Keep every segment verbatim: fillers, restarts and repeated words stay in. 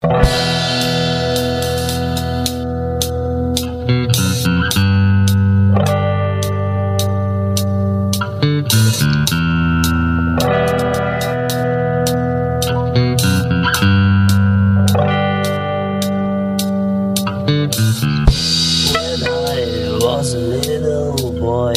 Was a little boy,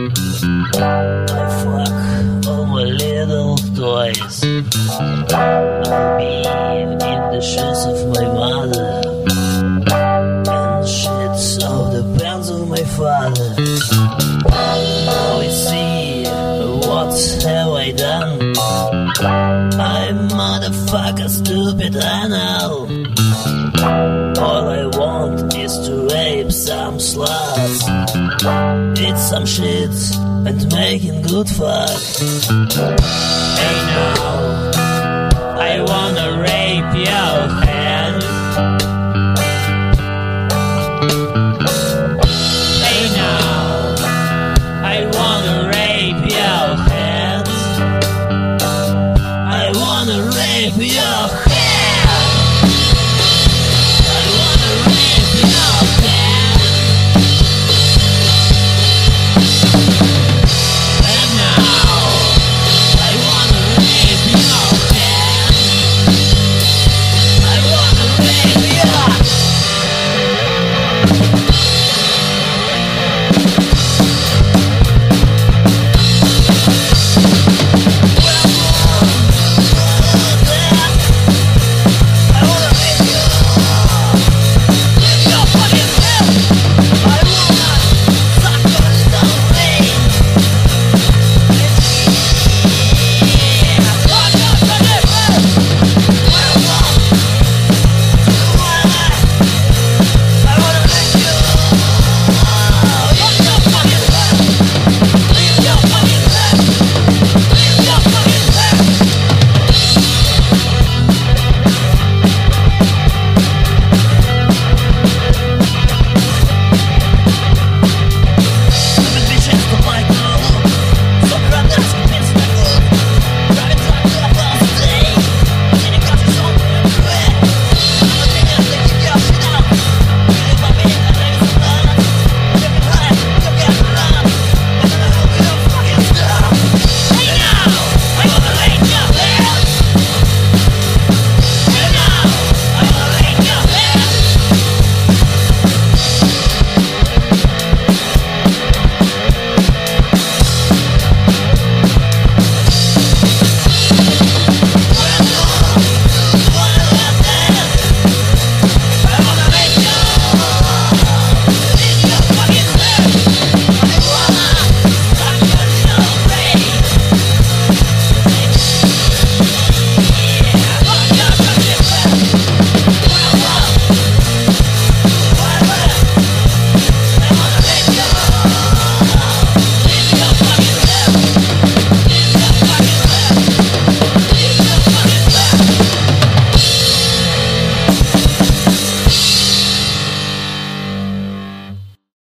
I fuck all my little toys. I'll be in the shoes of my mother, and shit of the pants of my father. Now we see, what have I done? I'm motherfucker stupid, I know. All I want is to rape some sluts, eat some shit and making good fuck. Hey now.